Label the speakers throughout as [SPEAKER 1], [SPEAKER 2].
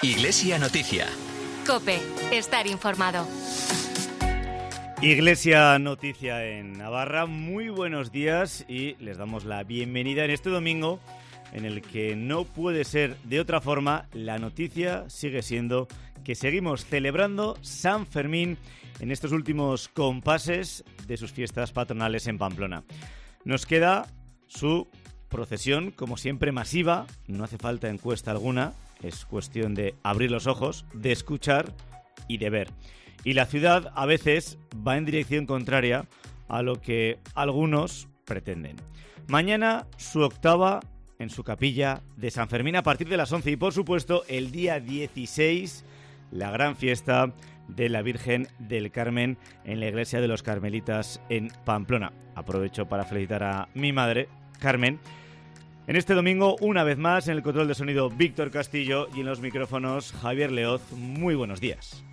[SPEAKER 1] Iglesia Noticia.
[SPEAKER 2] COPE. Estar informado.
[SPEAKER 3] Iglesia Noticia en Navarra. Muy buenos días y les damos la bienvenida en este domingo en el que no puede ser de otra forma. La noticia sigue siendo que seguimos celebrando San Fermín en estos últimos compases de sus fiestas patronales en Pamplona. Nos queda su procesión, como siempre, masiva. No hace falta encuesta alguna. Es cuestión de abrir los ojos, de escuchar y de ver. Y la ciudad a veces va en dirección contraria a lo que algunos pretenden. Mañana su octava en su capilla de San Fermín a partir de las 11 y por supuesto el día 16 la gran fiesta de la Virgen del Carmen en la iglesia de los Carmelitas en Pamplona. Aprovecho para felicitar a mi madre, Carmen. En este domingo, una vez más, en el control de sonido Víctor Castillo y en los micrófonos Javier Leoz. Muy buenos días.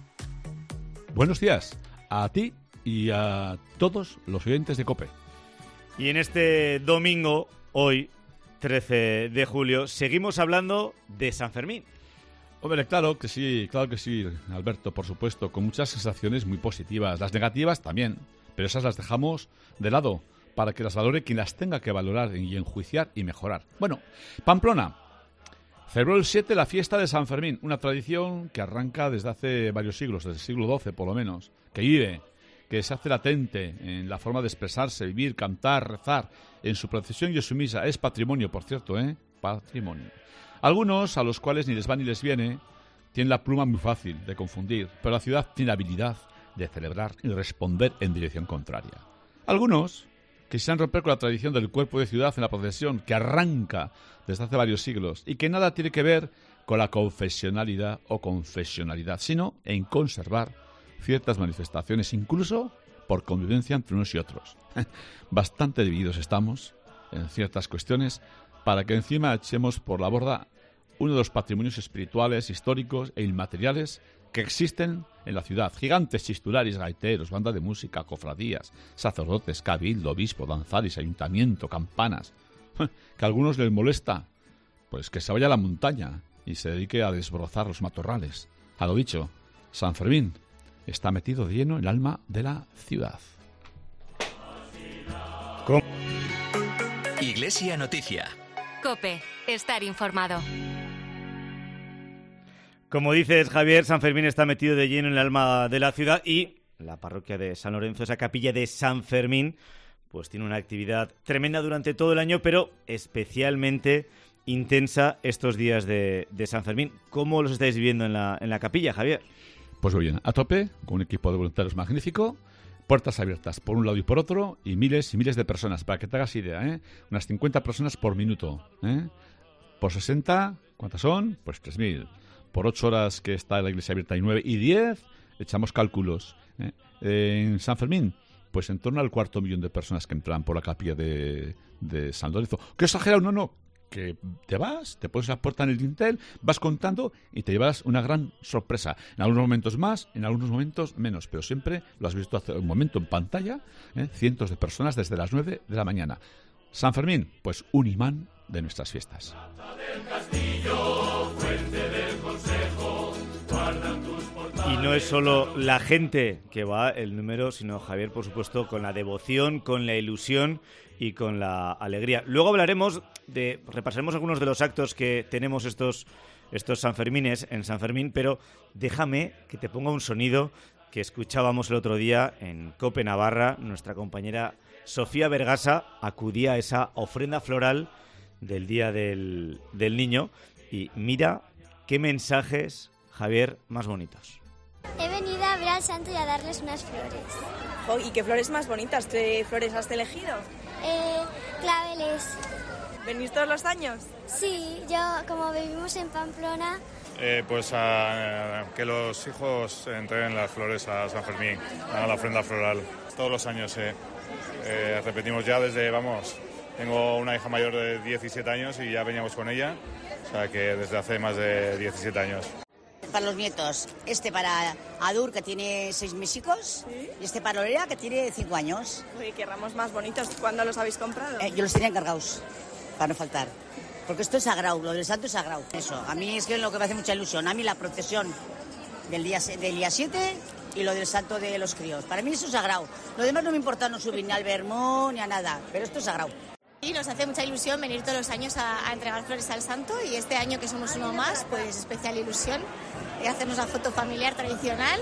[SPEAKER 4] Buenos días a ti y a todos los oyentes de COPE.
[SPEAKER 3] Y en este domingo, hoy, 13 de julio, seguimos hablando de San Fermín.
[SPEAKER 4] Hombre, claro que sí, Alberto, por supuesto, con muchas sensaciones muy positivas. Las negativas también, pero esas las dejamos de lado para que las valore quien las tenga que valorar y enjuiciar y mejorar. Bueno, Pamplona celebró el 7 la fiesta de San Fermín, una tradición que arranca desde hace varios siglos, desde el siglo XII por lo menos, que vive, que se hace latente en la forma de expresarse, vivir, cantar, rezar, en su procesión y en su misa. Es patrimonio, por cierto, patrimonio. Algunos, a los cuales ni les va ni les viene, tienen la pluma muy fácil de confundir, pero la ciudad tiene habilidad de celebrar y responder en dirección contraria. Algunos quisieran romper con la tradición del cuerpo de ciudad en la procesión que arranca desde hace varios siglos y que nada tiene que ver con la confesionalidad o confesionalidad, sino en conservar ciertas manifestaciones, incluso por convivencia entre unos y otros. Bastante divididos estamos en ciertas cuestiones para que encima echemos por la borda uno de los patrimonios espirituales, históricos e inmateriales que existen en la ciudad. Gigantes chistularis, gaiteros, banda de música, cofradías, sacerdotes, cabildo, obispo, danzaris, ayuntamiento, campanas. Que a algunos les molesta, pues que se vaya a la montaña y se dedique a desbrozar los matorrales. A lo dicho, San Fermín está metido de lleno en el alma de la ciudad.
[SPEAKER 1] Iglesia Noticia.
[SPEAKER 2] COPE. Estar informado.
[SPEAKER 3] Como dices, Javier, San Fermín está metido de lleno en el alma de la ciudad y la parroquia de San Lorenzo, esa capilla de San Fermín, pues tiene una actividad tremenda durante todo el año, pero especialmente intensa estos días de San Fermín. ¿Cómo los estáis viviendo en la capilla, Javier?
[SPEAKER 4] Pues muy bien, a tope, con un equipo de voluntarios magnífico, puertas abiertas por un lado y por otro, y miles de personas, para que te hagas idea, unas 50 personas por minuto, por 60, ¿cuántas son? Pues 3.000. Por 8 horas que está la iglesia abierta y 9 y 10, echamos cálculos. En San Fermín, pues en torno al 250.000 de personas que entran por la capilla de San Lorenzo. ¡Qué exagerado! No, que te vas, te pones la puerta en el dintel, vas contando y te llevarás una gran sorpresa. En algunos momentos más, en algunos momentos menos, pero siempre lo has visto hace un momento en pantalla, cientos de personas desde las 9 de la mañana. San Fermín, pues un imán de nuestras fiestas.
[SPEAKER 3] Y no es solo la gente que va, el número, sino, Javier, por supuesto, con la devoción, con la ilusión y con la alegría. Luego repasaremos algunos de los actos que tenemos estos Sanfermines en San Fermín, pero déjame que te ponga un sonido que escuchábamos el otro día en COPE Navarra. Nuestra compañera Sofía Vergasa acudía a esa ofrenda floral del Día del Niño y mira qué mensajes, Javier, más bonitos.
[SPEAKER 5] He venido a ver al santo y a darles unas flores.
[SPEAKER 6] Oh, ¿y qué flores más bonitas? ¿Qué flores has elegido?
[SPEAKER 5] Claveles.
[SPEAKER 6] ¿Venís todos los años?
[SPEAKER 5] Sí, yo como vivimos en Pamplona...
[SPEAKER 7] que los hijos entreguen las flores a San Fermín, a la ofrenda floral. Todos los años, repetimos ya tengo una hija mayor de 17 años y ya veníamos con ella, o sea que desde hace más de 17 años.
[SPEAKER 8] Para los nietos, para Adur, que tiene 6 mesicos, ¿sí? Y para Lorea, que tiene 5 años.
[SPEAKER 6] Uy, qué ramos más bonitos. ¿Cuándo los habéis comprado?
[SPEAKER 8] Yo los tenía encargados, para no faltar. Porque esto es sagrado, lo del santo es sagrado. Eso, a mí es que es lo que me hace mucha ilusión. A mí la procesión del día 7 y lo del santo de los críos. Para mí eso es sagrado. Lo demás no me importa, no subir ni al Vermont ni a nada, pero esto es sagrado.
[SPEAKER 9] Y nos hace mucha ilusión venir todos los años a entregar flores al santo, y este año que somos uno más, pues especial ilusión y hacernos la foto familiar tradicional.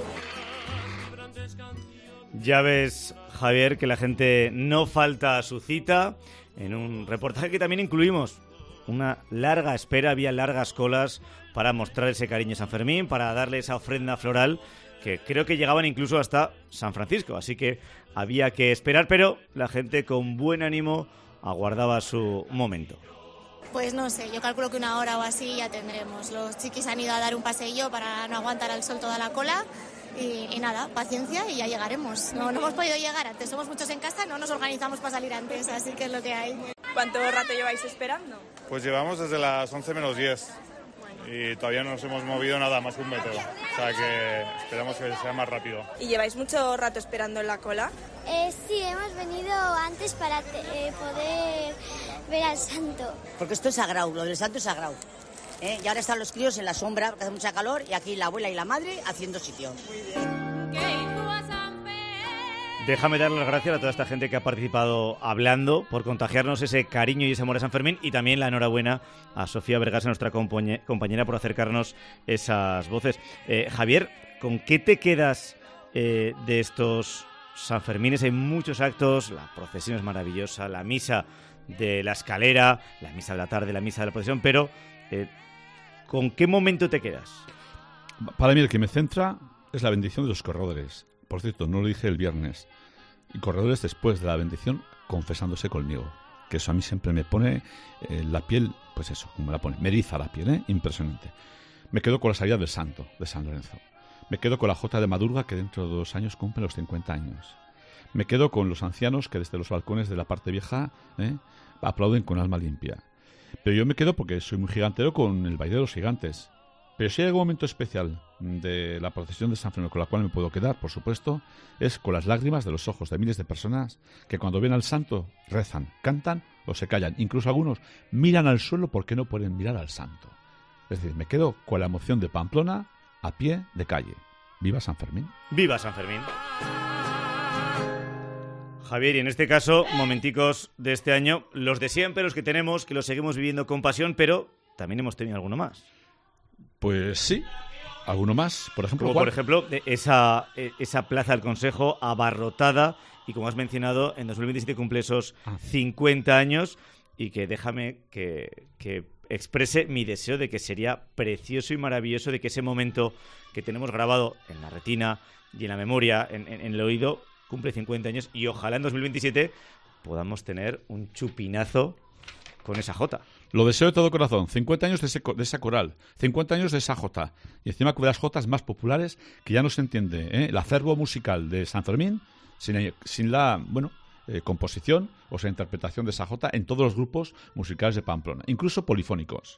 [SPEAKER 3] Ya ves, Javier, que la gente no falta a su cita. En un reportaje que también incluimos una larga espera, había largas colas para mostrar ese cariño a San Fermín, para darle esa ofrenda floral que creo que llegaban incluso hasta San Francisco. Así que había que esperar, pero la gente con buen ánimo aguardaba su momento.
[SPEAKER 9] Pues no sé, yo calculo que 1 hora o así ya tendremos. Los chiquis han ido a dar un paseillo para no aguantar al sol toda la cola. Y nada, paciencia y ya llegaremos. No hemos podido llegar antes, somos muchos en casa, no nos organizamos para salir antes, así que es lo que hay.
[SPEAKER 6] ¿Cuánto rato lleváis esperando?
[SPEAKER 7] Pues llevamos desde las 11 menos 10 y todavía no nos hemos movido nada más que 1 metro. O sea que esperamos que sea más rápido.
[SPEAKER 6] ¿Y lleváis mucho rato esperando en la cola?
[SPEAKER 5] Sí, hemos venido antes para poder ver al santo.
[SPEAKER 8] Porque esto es sagrado, lo del santo es sagrado. Y ahora están los críos en la sombra, porque hace mucha calor, y aquí la abuela y la madre haciendo sitio.
[SPEAKER 3] Déjame dar las gracias a toda esta gente que ha participado hablando por contagiarnos ese cariño y ese amor a San Fermín, y también la enhorabuena a Sofía Vergasa, nuestra compañera, por acercarnos esas voces. Javier, ¿con qué te quedas de estos San Fermines? Hay muchos actos, la procesión es maravillosa, la misa de la escalera, la misa de la tarde, la misa de la procesión, pero ¿con qué momento te quedas?
[SPEAKER 4] Para mí el que me centra es la bendición de los corredores. Por cierto, no lo dije el viernes. Y corredores después de la bendición confesándose conmigo. Que eso a mí siempre me pone la piel, pues eso, como me la pone, me eriza la piel, impresionante. Me quedo con la salida del santo, de San Lorenzo. Me quedo con la Jota de Madurga, que dentro de 2 años cumple los 50 años. Me quedo con los ancianos que desde los balcones de la parte vieja aplauden con alma limpia. Pero yo me quedo, porque soy muy gigantero, con el baile de los gigantes. Pero si hay algún momento especial de la procesión de San Fermín con la cual me puedo quedar, por supuesto, es con las lágrimas de los ojos de miles de personas que cuando ven al santo rezan, cantan o se callan. Incluso algunos miran al suelo porque no pueden mirar al santo. Es decir, me quedo con la emoción de Pamplona a pie de calle. ¡Viva San Fermín!
[SPEAKER 3] ¡Viva San Fermín! Javier, y en este caso, momenticos de este año, los de siempre, los que tenemos, que los seguimos viviendo con pasión, pero también hemos tenido alguno más.
[SPEAKER 4] Pues sí, alguno más. Por ejemplo,
[SPEAKER 3] como por ejemplo esa Plaza del Consejo abarrotada, y como has mencionado, en 2027 cumple esos 50 años, y que déjame que exprese mi deseo de que sería precioso y maravilloso de que ese momento que tenemos grabado en la retina y en la memoria, en el oído, cumple 50 años, y ojalá en 2027 podamos tener un chupinazo con esa jota.
[SPEAKER 4] Lo deseo de todo corazón. 50 años de esa coral, 50 años de esa jota, y encima de las jotas más populares, que ya no se entiende el acervo musical de San Fermín sin la composición o sea interpretación de esa jota en todos los grupos musicales de Pamplona, incluso polifónicos.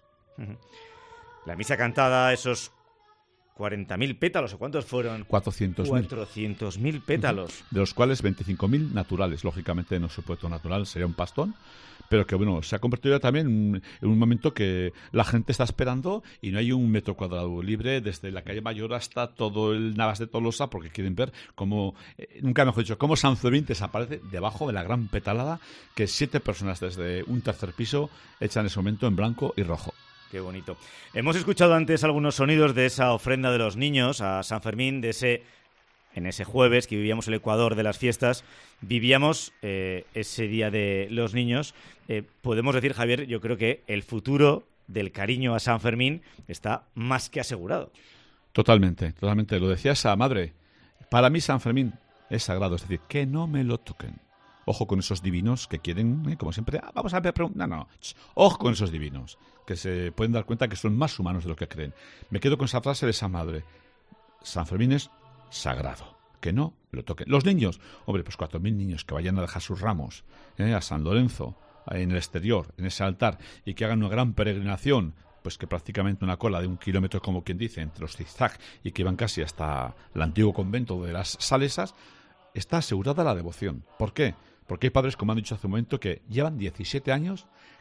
[SPEAKER 3] La misa cantada, esos 40.000 pétalos, ¿o cuántos fueron?
[SPEAKER 4] 400.000.
[SPEAKER 3] 400.000 pétalos.
[SPEAKER 4] De los cuales 25.000 naturales. Lógicamente no supuesto natural sería un pastón, pero que bueno, se ha convertido ya también en un momento que la gente está esperando y no hay un metro cuadrado libre desde la calle Mayor hasta todo el Navas de Tolosa, porque quieren ver cómo, nunca mejor dicho, cómo San Fermín desaparece debajo de la gran petalada que 7 personas desde un tercer piso echan en ese momento en blanco y rojo.
[SPEAKER 3] Qué bonito. Hemos escuchado antes algunos sonidos de esa ofrenda de los niños a San Fermín, en ese jueves que vivíamos el Ecuador de las fiestas, vivíamos ese Día de los Niños. Podemos decir, Javier, yo creo que el futuro del cariño a San Fermín está más que asegurado.
[SPEAKER 4] Totalmente, totalmente. Lo decía esa madre. Para mí San Fermín es sagrado, es decir, que no me lo toquen. Ojo con esos divinos que quieren, como siempre, vamos a ver, no. Ojo con esos divinos, que se pueden dar cuenta que son más humanos de lo que creen. Me quedo con esa frase de esa madre. San Fermín es sagrado, que no lo toquen. Los niños, hombre, pues 4.000 niños que vayan a dejar sus ramos a San Lorenzo, en el exterior, en ese altar, y que hagan una gran peregrinación, pues que prácticamente una cola de 1 kilómetro, como quien dice, entre los zigzag, y que van casi hasta el antiguo convento de las Salesas, está asegurada la devoción. ¿Por qué? Porque hay padres, como han dicho hace un momento, que llevan 17 años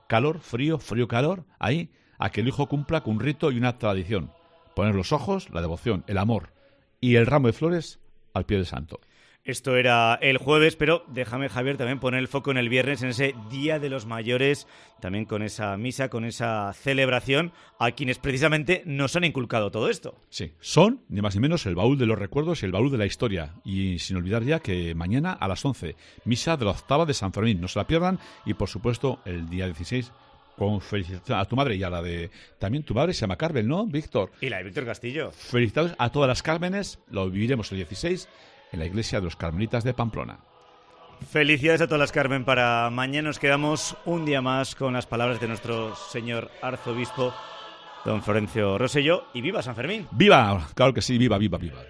[SPEAKER 4] Calor, frío, frío, calor, ahí, a que el hijo cumpla con un rito y una tradición. Poner los ojos, la devoción, el amor y el ramo de flores al pie del santo.
[SPEAKER 3] Esto era el jueves, pero déjame, Javier, también poner el foco en el viernes, en ese Día de los Mayores, también con esa misa, con esa celebración, a quienes precisamente nos han inculcado todo esto.
[SPEAKER 4] Sí, son, ni más ni menos, el baúl de los recuerdos y el baúl de la historia. Y sin olvidar ya que mañana a las 11, misa de la octava de San Fermín, no se la pierdan. Y por supuesto, el día 16, con felicitaciones a tu madre y a la de... También tu madre se llama Carmen, ¿no, Víctor?
[SPEAKER 3] Y la de Víctor Castillo.
[SPEAKER 4] Felicitaciones a todas las Cármenes, lo viviremos el 16 en la iglesia de los Carmelitas de Pamplona.
[SPEAKER 3] Felicidades a todas las Carmen para mañana. Nos quedamos un día más con las palabras de nuestro señor arzobispo, don Florencio Rosselló. Y ¡viva San Fermín!
[SPEAKER 4] ¡Viva! Claro que sí, viva, viva, viva.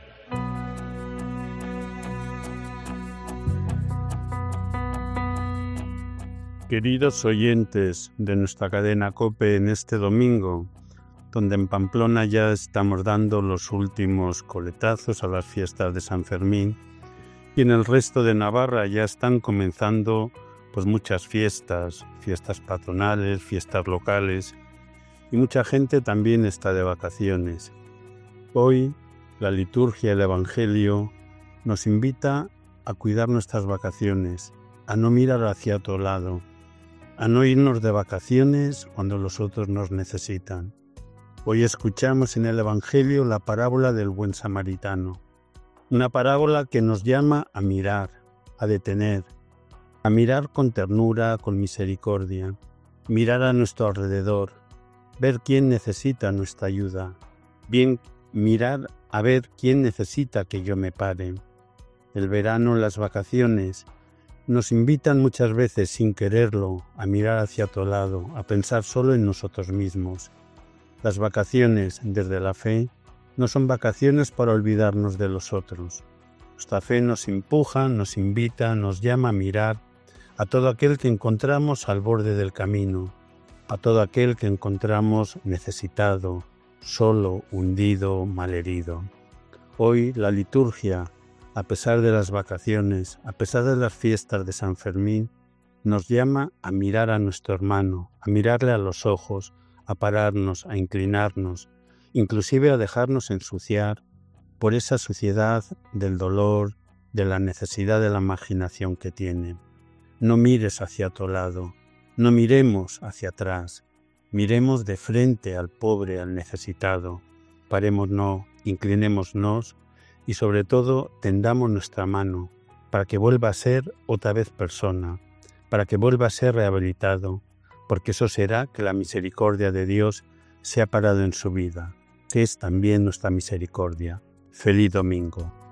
[SPEAKER 10] Queridos oyentes de nuestra cadena COPE, en este domingo, donde en Pamplona ya estamos dando los últimos coletazos a las fiestas de San Fermín, y en el resto de Navarra ya están comenzando pues muchas fiestas patronales, fiestas locales, y mucha gente también está de vacaciones. Hoy la liturgia y el Evangelio nos invita a cuidar nuestras vacaciones, a no mirar hacia otro lado, a no irnos de vacaciones cuando los otros nos necesitan. Hoy escuchamos en el Evangelio la parábola del buen samaritano, una parábola que nos llama a mirar, a detener, a mirar con ternura, con misericordia, mirar a nuestro alrededor, ver quién necesita nuestra ayuda, bien mirar a ver quién necesita que yo me pare. El verano, las vacaciones, nos invitan muchas veces sin quererlo a mirar hacia otro lado, a pensar solo en nosotros mismos. Las vacaciones desde la fe no son vacaciones para olvidarnos de los otros. Nuestra fe nos empuja, nos invita, nos llama a mirar a todo aquel que encontramos al borde del camino, a todo aquel que encontramos necesitado, solo, hundido, malherido. Hoy la liturgia, a pesar de las vacaciones, a pesar de las fiestas de San Fermín, nos llama a mirar a nuestro hermano, a mirarle a los ojos, a pararnos, a inclinarnos, inclusive a dejarnos ensuciar por esa suciedad del dolor, de la necesidad de la marginación que tiene. No mires hacia otro lado, no miremos hacia atrás, miremos de frente al pobre, al necesitado, parémonos, inclinémonos y sobre todo tendamos nuestra mano para que vuelva a ser otra vez persona, para que vuelva a ser rehabilitado, porque eso será que la misericordia de Dios se ha parado en su vida, que es también nuestra misericordia. Feliz domingo.